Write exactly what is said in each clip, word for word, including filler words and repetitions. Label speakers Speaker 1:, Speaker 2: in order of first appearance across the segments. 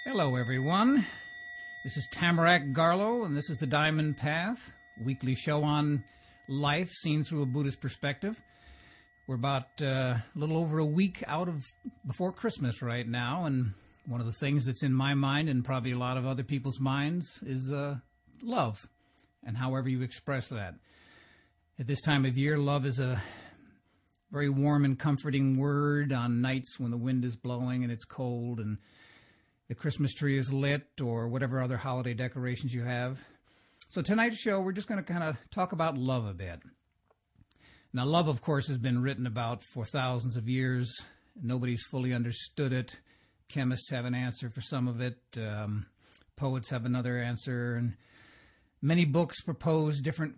Speaker 1: Hello, everyone. This is Tamarack Garlow, and this is the Diamond Path, a weekly show on life seen through a Buddhist perspective. We're about uh, a little over a week out of before Christmas right now, and one of the things that's in my mind and probably a lot of other people's minds is uh, love, and however you express that. At this time of year, love is a very warm and comforting word on nights when the wind is blowing and it's cold and the Christmas tree is lit or whatever other holiday decorations you have. So tonight's show, we're just going to kind of talk about love a bit. Now, love, of course, has been written about for thousands of years. Nobody's fully understood it. Chemists have an answer for some of it. Um, poets have another answer. And many books propose different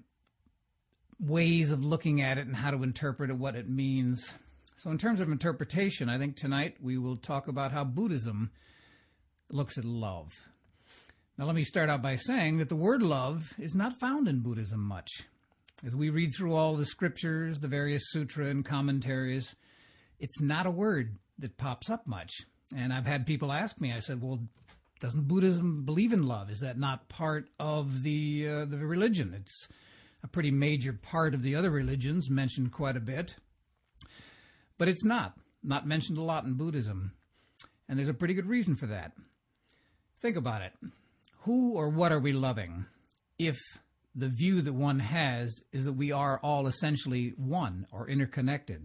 Speaker 1: ways of looking at it and how to interpret it, what it means. So in terms of interpretation, I think tonight we will talk about how Buddhism looks at love. Now, let me start out by saying that the word love is not found in Buddhism much. As we read through all the scriptures, the various sutra and commentaries, it's not a word that pops up much. And I've had people ask me, I said, well, doesn't Buddhism believe in love? Is that not part of the uh, the religion? It's a pretty major part of the other religions, mentioned quite a bit. But it's not. Not mentioned a lot in Buddhism. And there's a pretty good reason for that. Think about it. Who or what are we loving if the view that one has is that we are all essentially one or interconnected?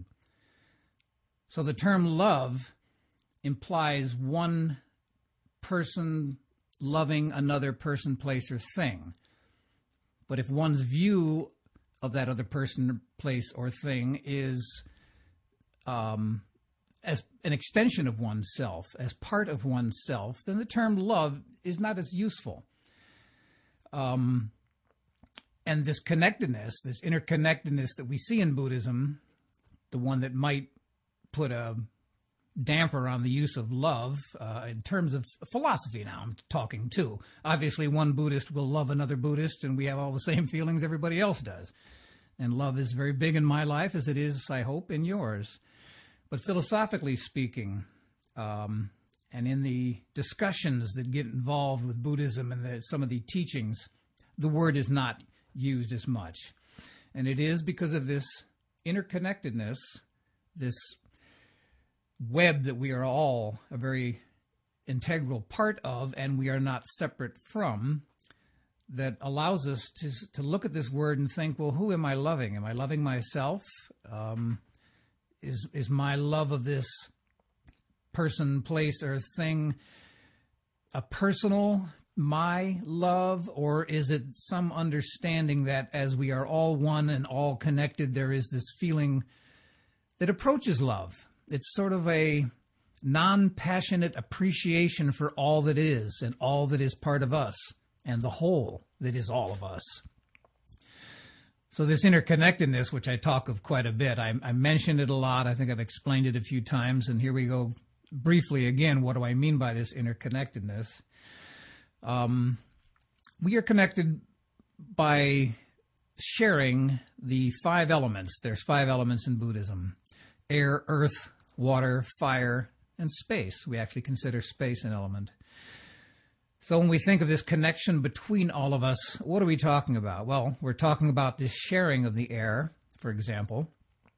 Speaker 1: So the term love implies one person loving another person, place, or thing. But if one's view of that other person, place, or thing is um, as an extension of oneself, as part of oneself, then the term love is not as useful. Um, and this connectedness, this interconnectedness that we see in Buddhism, the one that might put a damper on the use of love uh, in terms of philosophy now I'm talking too. Obviously, one Buddhist will love another Buddhist, and we have all the same feelings everybody else does. And love is very big in my life, as it is, I hope, in yours. But philosophically speaking, um, and in the discussions that get involved with Buddhism and the, some of the teachings, the word is not used as much. And it is because of this interconnectedness, this web that we are all a very integral part of and we are not separate from, that allows us to, to look at this word and think, well, who am I loving? Am I loving myself? Um, Is is my love of this person, place, or thing a personal, my love, or is it some understanding that as we are all one and all connected, there is this feeling that approaches love? It's sort of a non-passionate appreciation for all that is and all that is part of us and the whole that is all of us. So this interconnectedness, which I talk of quite a bit, I, I mentioned it a lot. I think I've explained it a few times, and here we go briefly again. What do I mean by this interconnectedness? Um, we are connected by sharing the five elements. There's five elements in Buddhism: air, earth, water, fire, and space. We actually consider space an element. So when we think of this connection between all of us, what are we talking about? Well, we're talking about this sharing of the air, for example.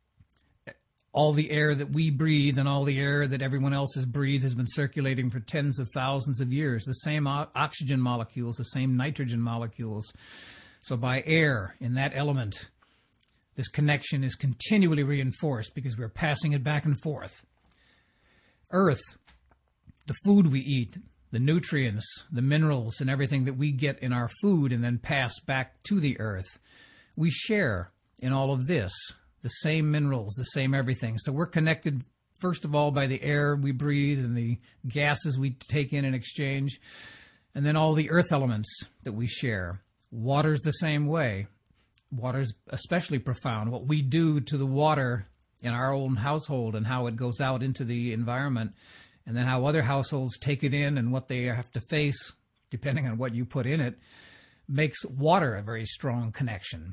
Speaker 1: All the air that we breathe and all the air that everyone else has breathed has been circulating for tens of thousands of years. The same o- oxygen molecules, the same nitrogen molecules. So by air, in that element, this connection is continually reinforced because we're passing it back and forth. Earth, the food we eat, the nutrients, the minerals, and everything that we get in our food and then pass back to the earth. We share in all of this, the same minerals, the same everything. So we're connected, first of all, by the air we breathe and the gases we take in in exchange, and then all the earth elements that we share. Water's the same way. Water's especially profound. What we do to the water in our own household and how it goes out into the environment, and then how other households take it in and what they have to face, depending on what you put in it, makes water a very strong connection.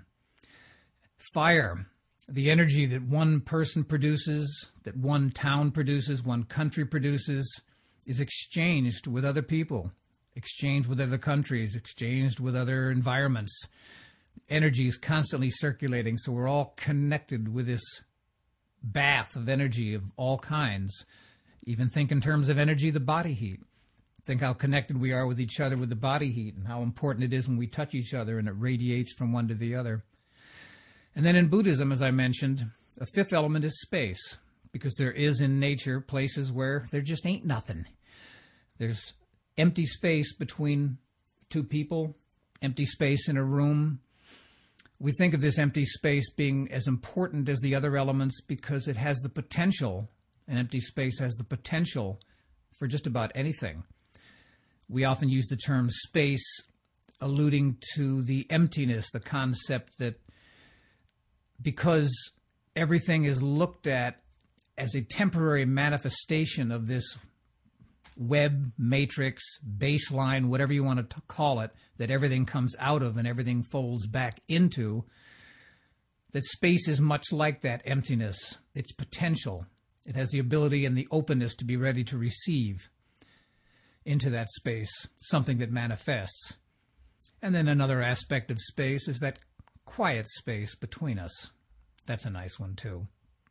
Speaker 1: Fire, the energy that one person produces, that one town produces, one country produces, is exchanged with other people, exchanged with other countries, exchanged with other environments. Energy is constantly circulating, so we're all connected with this bath of energy of all kinds. Even think in terms of energy, the body heat. Think how connected we are with each other with the body heat and how important it is when we touch each other and it radiates from one to the other. And then in Buddhism, as I mentioned, a fifth element is space, because there is in nature places where there just ain't nothing. There's empty space between two people, empty space in a room. We think of this empty space being as important as the other elements because it has the potential, an empty space has the potential for just about anything. We often use the term space alluding to the emptiness, the concept that because everything is looked at as a temporary manifestation of this web, matrix, baseline, whatever you want to call it, that everything comes out of and everything folds back into, that space is much like that emptiness. It's potential. It has the ability and the openness to be ready to receive into that space something that manifests. And then another aspect of space is that quiet space between us. That's a nice one too.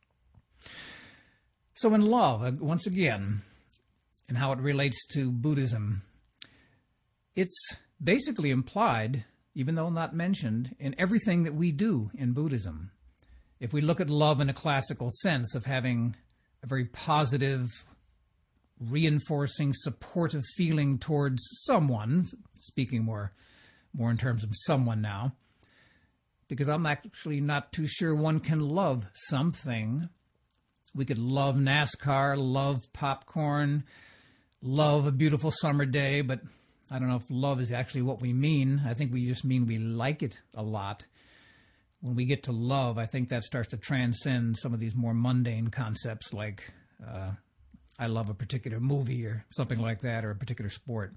Speaker 1: So in love, once again, and how it relates to Buddhism, it's basically implied, even though not mentioned, in everything that we do in Buddhism. If we look at love in a classical sense of having a very positive, reinforcing, supportive feeling towards someone, speaking more, more in terms of someone now, because I'm actually not too sure one can love something. We could love NASCAR, love popcorn, love a beautiful summer day, but I don't know if love is actually what we mean. I think we just mean we like it a lot. When we get to love, I think that starts to transcend some of these more mundane concepts like uh, I love a particular movie or something like that, or a particular sport.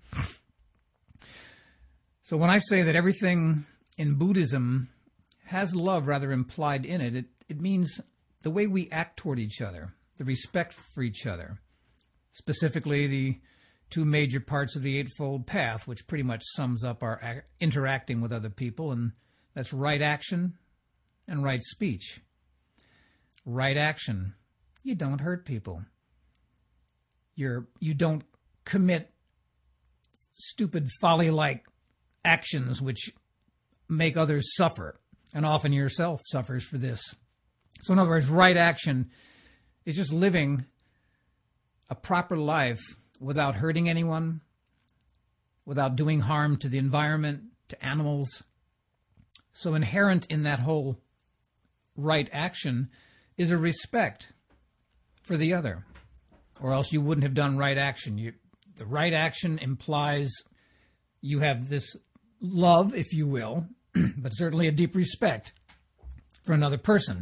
Speaker 1: So when I say that everything in Buddhism has love rather implied in it, it, it means the way we act toward each other, the respect for each other, specifically the two major parts of the Eightfold Path, which pretty much sums up our ac- interacting with other people, and that's right action and right speech. Right action, you don't hurt people. You're, you don't commit stupid folly-like actions which make others suffer, and often yourself suffers for this. So in other words, right action is just living a proper life without hurting anyone, without doing harm to the environment, to animals. So inherent in that whole right action is a respect for the other, or else you wouldn't have done right action. You, the right action implies you have this love, if you will, but certainly a deep respect for another person.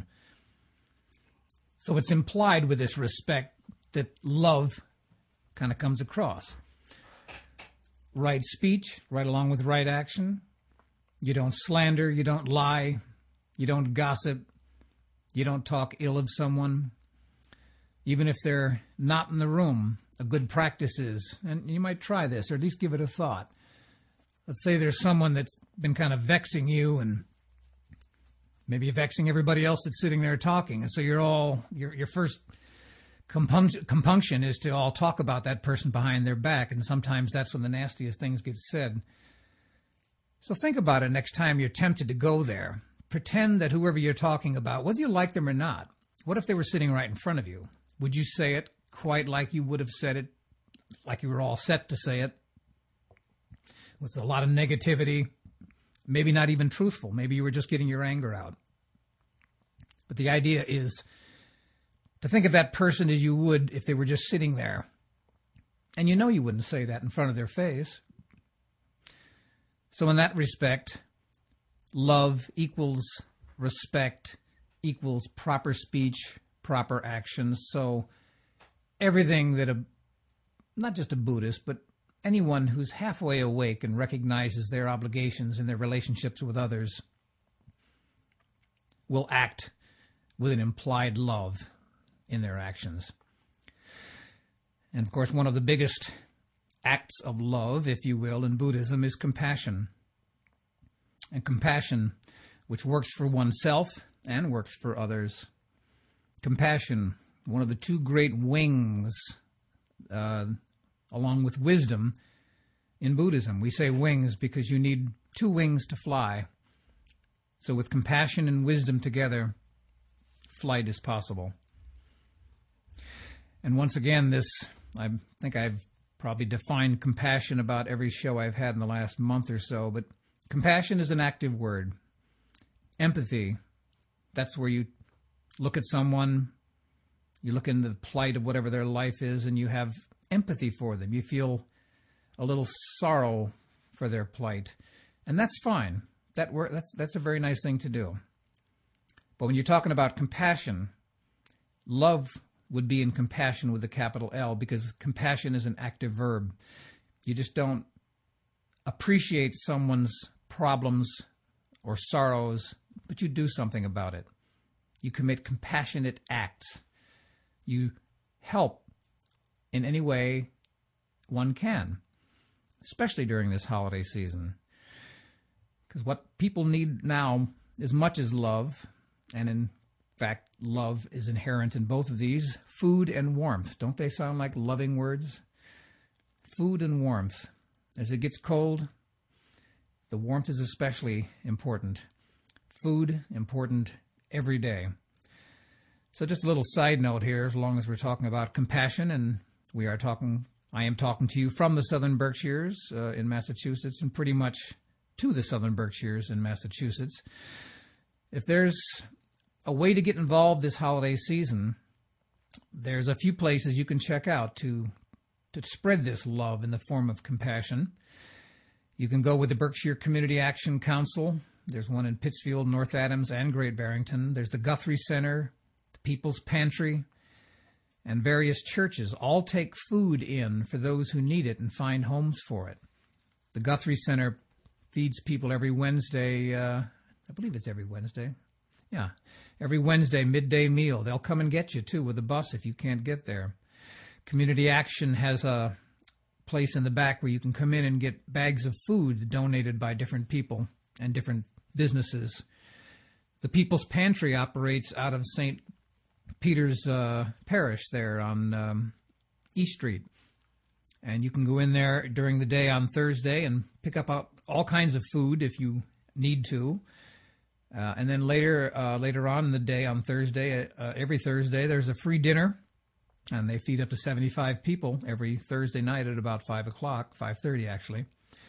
Speaker 1: So it's implied with this respect that love kind of comes across. Right speech, right along with right action. You don't slander, you don't lie, you don't gossip, you don't talk ill of someone. Even if they're not in the room, a good practice is, and you might try this, or at least give it a thought. Let's say there's someone that's been kind of vexing you and maybe vexing everybody else that's sitting there talking. And so you're all, your your first compunction, compunction is to all talk about that person behind their back. And sometimes that's when the nastiest things get said. So think about it next time you're tempted to go there. Pretend that whoever you're talking about, whether you like them or not, what if they were sitting right in front of you? Would you say it quite like you would have said it, like you were all set to say it? With a lot of negativity, maybe not even truthful. Maybe you were just getting your anger out. But the idea is to think of that person as you would if they were just sitting there. And you know you wouldn't say that in front of their face. So in that respect, love equals respect equals proper speech, proper actions. So everything that a, not just a Buddhist, but anyone who's halfway awake and recognizes their obligations in their relationships with others will act with an implied love in their actions. And, of course, one of the biggest acts of love, if you will, in Buddhism is compassion. And compassion, which works for oneself and works for others. Compassion, one of the two great wings, uh, along with wisdom, in Buddhism. We say wings because you need two wings to fly. So with compassion and wisdom together, flight is possible. And once again, this, I think I've probably defined compassion about every show I've had in the last month or so, but compassion is an active word. Empathy, that's where you look at someone, you look into the plight of whatever their life is, and you have empathy for them. You feel a little sorrow for their plight. And that's fine. That wor- that's, that's a very nice thing to do. But when you're talking about compassion, love would be in compassion with a capital L, because compassion is an active verb. You just don't appreciate someone's problems or sorrows, but you do something about it. You commit compassionate acts. You help in any way one can, especially during this holiday season. Because what people need now, as much as love, and in fact, love is inherent in both of these, food and warmth. Don't they sound like loving words? Food and warmth. As it gets cold, the warmth is especially important. Food, important every day. So just a little side note here, as long as we're talking about compassion, and we are talking, I am talking to you from the Southern Berkshires uh, in Massachusetts, and pretty much to the Southern Berkshires in Massachusetts. If there's a way to get involved this holiday season, there's a few places you can check out to to spread this love in the form of compassion. You can go with the Berkshire Community Action Council. There's one in Pittsfield, North Adams, and Great Barrington. There's the Guthrie Center, the People's Pantry, and various churches all take food in for those who need it and find homes for it. The Guthrie Center feeds people every Wednesday. Uh, I believe it's every Wednesday. Yeah, every Wednesday, midday meal. They'll come and get you, too, with a bus if you can't get there. Community Action has a place in the back where you can come in and get bags of food donated by different people and different businesses. The People's Pantry operates out of Saint Peter's uh, Parish there on um, East Street. And you can go in there during the day on Thursday and pick up all kinds of food if you need to. Uh, and then later uh, later on in the day on Thursday, uh, every Thursday, there's a free dinner. And they feed up to seventy-five people every Thursday night at about five o'clock, five thirty actually.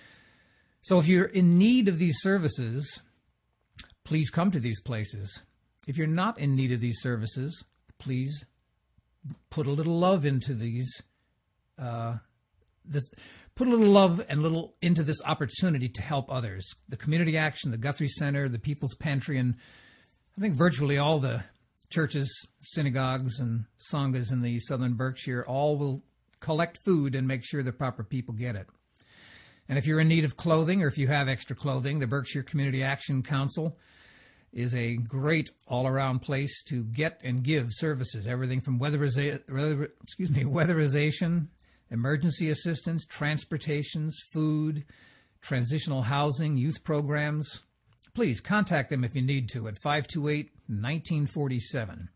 Speaker 1: So if you're in need of these services, please come to these places. If you're not in need of these services, please put a little love into these, uh, this, put a little love and little into this opportunity to help others. The Community Action, the Guthrie Center, the People's Pantry, and I think virtually all the churches, synagogues, and sanghas in the Southern Berkshire all will collect food and make sure the proper people get it. And if you're in need of clothing, or if you have extra clothing, the Berkshire Community Action Council is a great all-around place to get and give services. Everything from weatheriza- weather, excuse me, weatherization, emergency assistance, transportations, food, transitional housing, youth programs. Please contact them if you need to at five two eight, one nine four seven.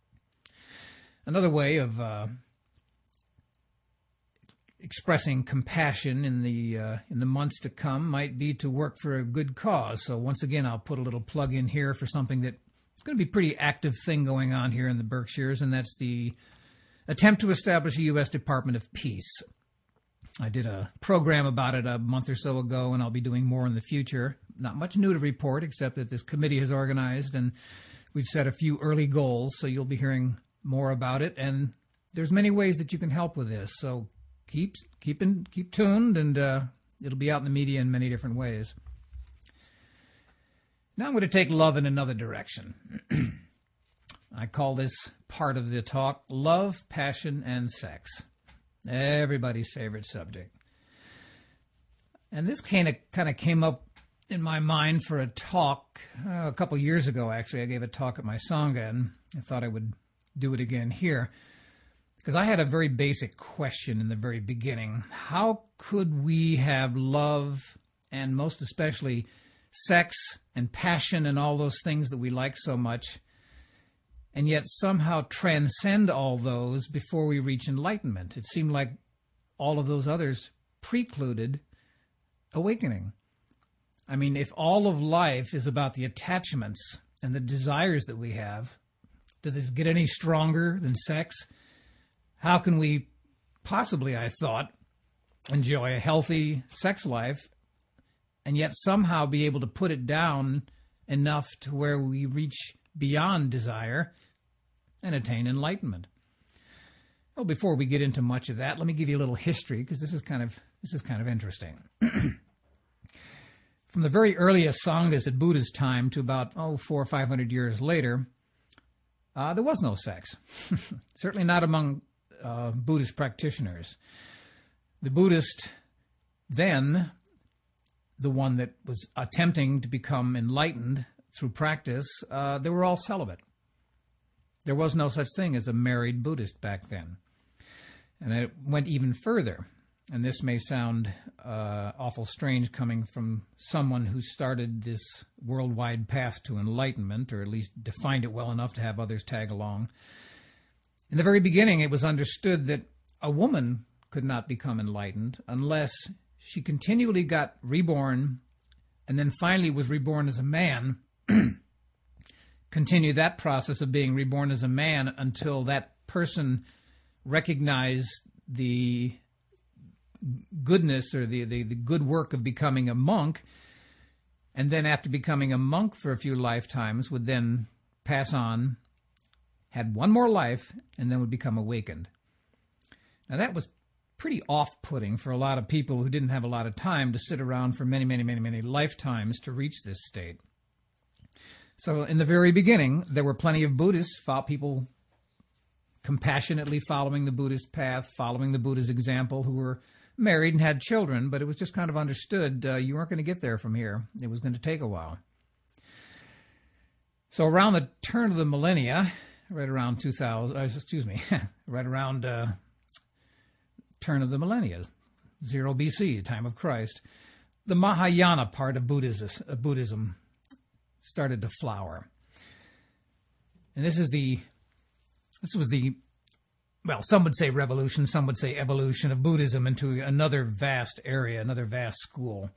Speaker 1: Another way of uh, expressing compassion in the uh, in the months to come might be to work for a good cause. So once again, I'll put a little plug in here for something that it's going to be a pretty active thing going on here in the Berkshires, and that's the attempt to establish a U S Department of Peace. I did a program about it a month or so ago, and I'll be doing more in the future. Not much new to report, except that this committee has organized, and we've set a few early goals, so you'll be hearing more about it. And there's many ways that you can help with this, so keep keep in, keep tuned, and uh, it'll be out in the media in many different ways. Now I'm going to take love in another direction. I call this part of the talk Love, Passion, and Sex. Everybody's favorite subject. And this kind of kind of came up in my mind for a talk uh, a couple years ago, actually. I gave a talk at my Sangha, and I thought I would do it again here. Because I had a very basic question in the very beginning. How could we have love, and most especially sex and passion and all those things that we like so much, and yet somehow transcend all those before we reach enlightenment? It seemed like all of those others precluded awakening. I mean, if all of life is about the attachments and the desires that we have, does this get any stronger than sex? How can we possibly, I thought, enjoy a healthy sex life and yet somehow be able to put it down enough to where we reach beyond desire and attain enlightenment? Well, before we get into much of that, let me give you a little history, because this is kind of this is kind of interesting. From the very earliest Sanghas at Buddha's time to about oh four or five hundred years later, uh, there was no sex. Certainly not among uh, Buddhist practitioners. The Buddhist then, the one that was attempting to become enlightened through practice, uh, they were all celibate. There was no such thing as a married Buddhist back then. And it went even further. And this may sound uh, awful strange coming from someone who started this worldwide path to enlightenment, or at least defined it well enough to have others tag along. In the very beginning, it was understood that a woman could not become enlightened unless she continually got reborn and then finally was reborn as a man, continue that process of being reborn as a man until that person recognized the goodness or the, the, the good work of becoming a monk, and then after becoming a monk for a few lifetimes would then pass on, had one more life, and then would become awakened. Now that was pretty off-putting for a lot of people who didn't have a lot of time to sit around for many, many, many, many lifetimes to reach this state. So in the very beginning, there were plenty of Buddhists, people compassionately following the Buddhist path, following the Buddha's example, who were married and had children, but it was just kind of understood uh, you weren't going to get there from here. It was going to take a while. So around the turn of the millennia, right around two thousand, uh, excuse me, right around uh, turn of the millennia, zero B C, time of Christ, the Mahayana part of Buddhism, uh, Buddhism started to flower. And this is the, this was the, well, some would say revolution, some would say evolution of Buddhism into another vast area, another vast school.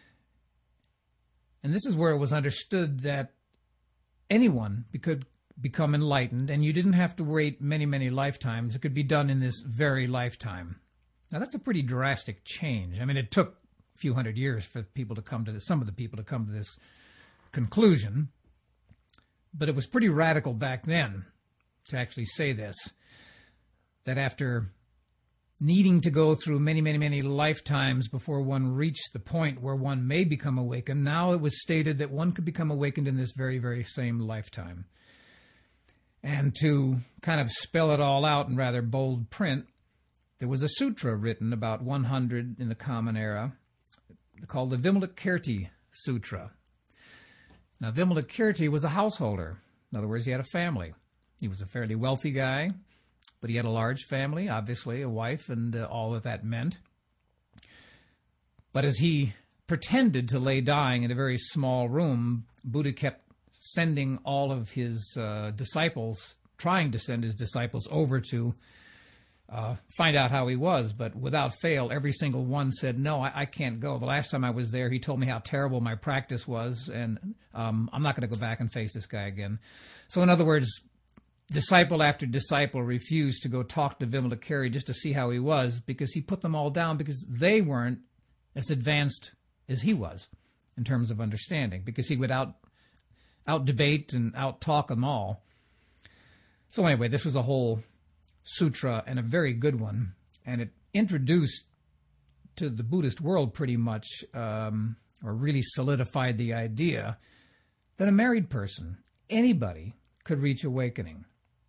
Speaker 1: And this is where it was understood that anyone could become enlightened, and you didn't have to wait many, many lifetimes. It could be done in this very lifetime. Now, that's a pretty drastic change. I mean, it took a few hundred years for people to come to this, some of the people to come to this conclusion, but it was pretty radical back then to actually say this, that after needing to go through many, many, many lifetimes before one reached the point where one may become awakened, now it was stated that one could become awakened in this very, very same lifetime. And to kind of spell it all out in rather bold print, there was a sutra written about one hundred in the Common Era called the Vimalakirti Sutra. Now, Vimalakirti was a householder. In other words, he had a family. He was a fairly wealthy guy, but he had a large family, obviously, a wife and uh, all that that meant. But as he pretended to lay dying in a very small room, Buddha kept sending all of his uh, disciples, trying to send his disciples over to uh, find out how he was, but without fail, every single one said, no, I, I can't go. The last time I was there, he told me how terrible my practice was, and um, I'm not going to go back and face this guy again. So in other words, disciple after disciple refused to go talk to Vimalakirti just to see how he was, because he put them all down because they weren't as advanced as he was in terms of understanding, because he would out out debate and out talk them all. So anyway, this was a whole sutra, and a very good one, and it introduced to the Buddhist world pretty much, um, or really solidified the idea that a married person, anybody, could reach awakening.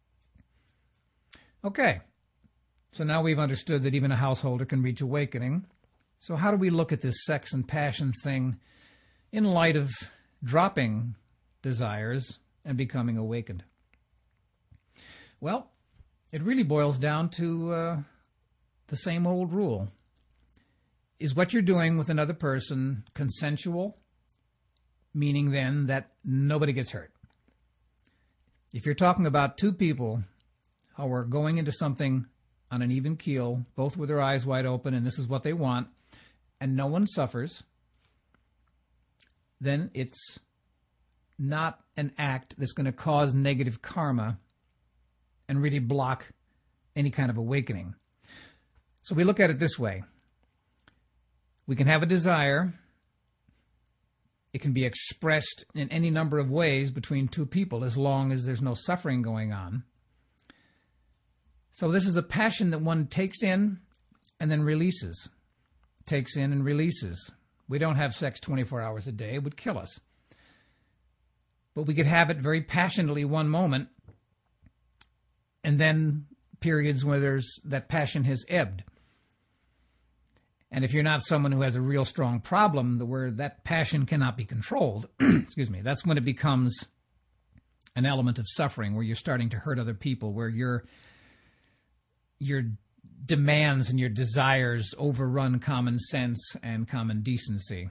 Speaker 1: Okay, so now we've understood that even a householder can reach awakening. So how do we look at this sex and passion thing in light of dropping desires and becoming awakened? Well, it really boils down to uh, the same old rule. Is what you're doing with another person consensual? Meaning then that nobody gets hurt. If you're talking about two people who are going into something on an even keel, both with their eyes wide open, and this is what they want, and no one suffers, then it's not an act that's going to cause negative karma and really block any kind of awakening. So we look at it this way. We can have a desire. It can be expressed in any number of ways between two people as long as there's no suffering going on. So this is a passion that one takes in and then releases. Takes in and releases. We don't have sex twenty-four hours a day. It would kill us. But we could have it very passionately one moment, and then periods where there's that passion has ebbed. And if you're not someone who has a real strong problem where that passion cannot be controlled, excuse me, that's when it becomes an element of suffering, where you're starting to hurt other people, where your your demands and your desires overrun common sense and common decency.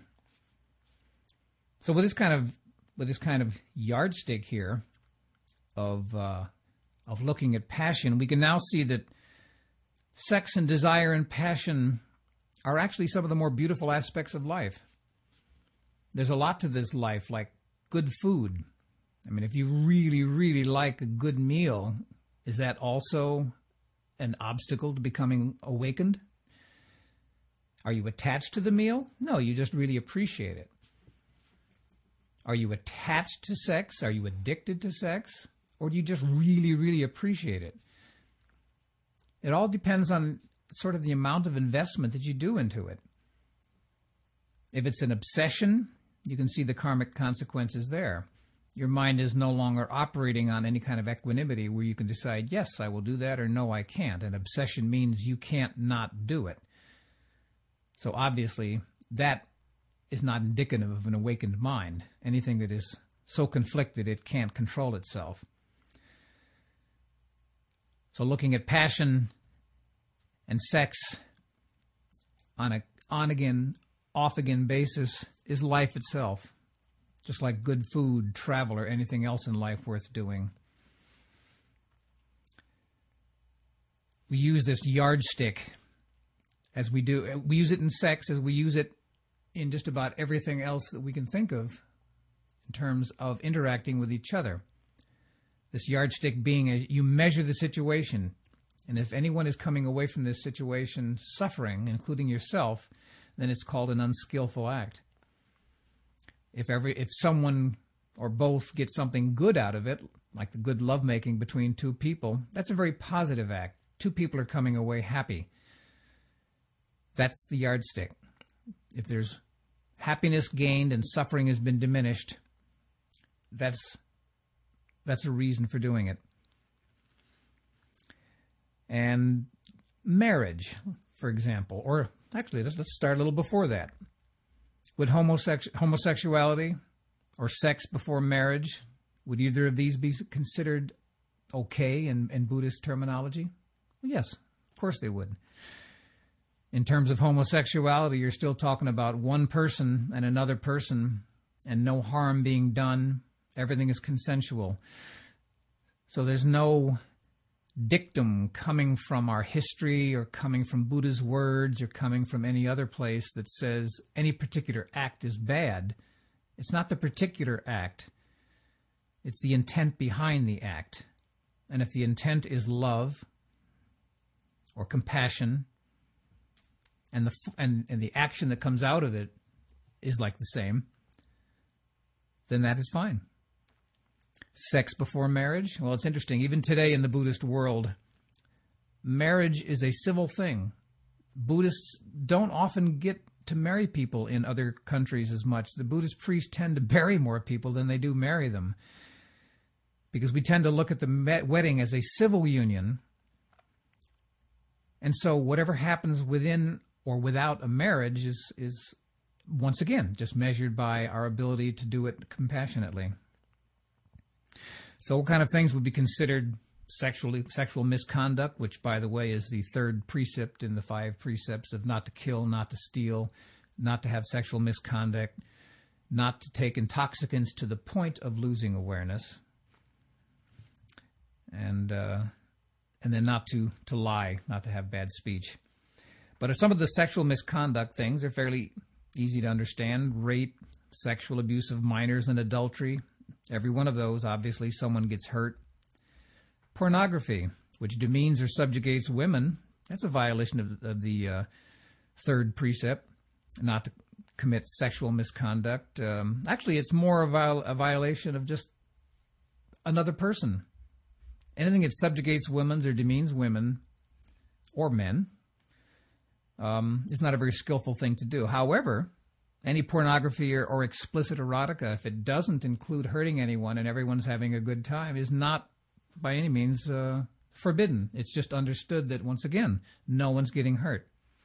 Speaker 1: So with this kind of with this kind of yardstick here of uh, of looking at passion, we can now see that sex and desire and passion are actually some of the more beautiful aspects of life. There's a lot to this life, like good food. I mean, if you really, really like a good meal, is that also an obstacle to becoming awakened? Are you attached to the meal? No, you just really appreciate it. Are you attached to sex? Are you addicted to sex? Or do you just really, really appreciate it? It all depends on sort of the amount of investment that you do into it. If it's an obsession, you can see the karmic consequences there. Your mind is no longer operating on any kind of equanimity where you can decide, yes, I will do that, or no, I can't. And obsession means you can't not do it. So obviously, that is not indicative of an awakened mind. Anything that is so conflicted it can't control itself. So looking at passion and sex on a on-again, off-again basis is life itself, just like good food, travel, or anything else in life worth doing. We use this yardstick as we do. We use it in sex as we use it in just about everything else that we can think of in terms of interacting with each other. This yardstick being a, you measure the situation. And if anyone is coming away from this situation suffering, including yourself, then it's called an unskillful act. If every if someone or both get something good out of it, like the good lovemaking between two people, that's a very positive act. Two people are coming away happy. That's the yardstick. If there's happiness gained and suffering has been diminished, that's that's a reason for doing it. And marriage, for example, or actually, let's, let's start a little before that. Would homosex- homosexuality or sex before marriage, would either of these be considered okay in, in Buddhist terminology? Well, yes, of course they would. In terms of homosexuality, you're still talking about one person and another person and no harm being done. Everything is consensual. So there's no dictum coming from our history or coming from Buddha's words or coming from any other place that says any particular act is bad. It's not the particular act. It's the intent behind the act. And if the intent is love or compassion, and the and, and the action that comes out of it is like the same, then that is fine. Sex before marriage? Well, it's interesting. Even today in the Buddhist world, marriage is a civil thing. Buddhists don't often get to marry people in other countries as much. The Buddhist priests tend to bury more people than they do marry them, because we tend to look at the wedding as a civil union. And so whatever happens within or without a marriage is, is once again, just measured by our ability to do it compassionately. So what kind of things would be considered sexually, sexual misconduct, which, by the way, is the third precept in the five precepts of not to kill, not to steal, not to have sexual misconduct, not to take intoxicants to the point of losing awareness, and uh, and then not to, to lie, not to have bad speech. But some of the sexual misconduct things are fairly easy to understand. Rape, sexual abuse of minors, and adultery. Every one of those, obviously, someone gets hurt. Pornography, which demeans or subjugates women, that's a violation of, of the uh, third precept, not to commit sexual misconduct. Um, actually, it's more of a, a violation of just another person. Anything that subjugates women or demeans women or men um, is not a very skillful thing to do. However, any pornography or, or explicit erotica, if it doesn't include hurting anyone and everyone's having a good time, is not by any means uh, forbidden. It's just understood that, once again, no one's getting hurt.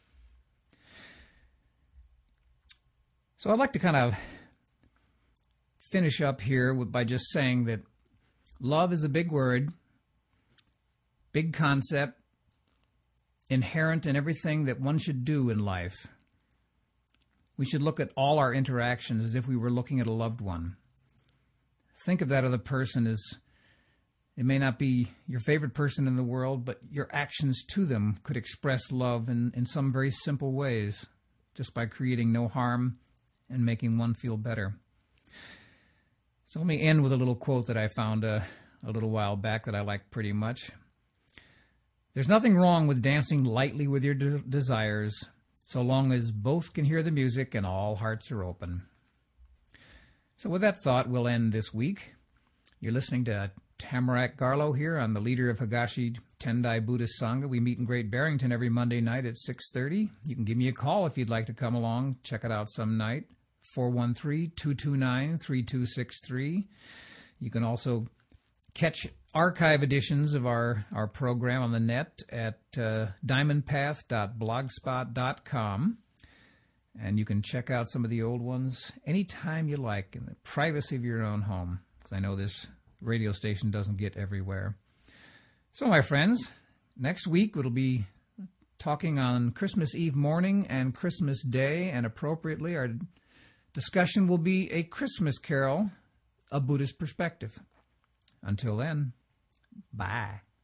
Speaker 1: So I'd like to kind of finish up here with, by just saying that love is a big word, big concept, inherent in everything that one should do in life. We should look at all our interactions as if we were looking at a loved one. Think of that other person as, it may not be your favorite person in the world, but your actions to them could express love in, in some very simple ways, just by creating no harm and making one feel better. So let me end with a little quote that I found a, a little while back that I like pretty much. There's nothing wrong with dancing lightly with your de- desires, so long as both can hear the music and all hearts are open. So with that thought, we'll end this week. You're listening to Tamarack Garlow here. I'm the leader of Higashi Tendai Buddhist Sangha. We meet in Great Barrington every Monday night at six thirty. You can give me a call if you'd like to come along. Check it out some night. four one three, two two nine, three two six three. You can also catch archive editions of our, our program on the net at uh, diamond path dot blogspot dot com. And you can check out some of the old ones anytime you like in the privacy of your own home, because I know this radio station doesn't get everywhere. So, my friends, next week it'll be talking on Christmas Eve morning and Christmas Day, and appropriately our discussion will be A Christmas Carol, a Buddhist perspective. Until then, bye.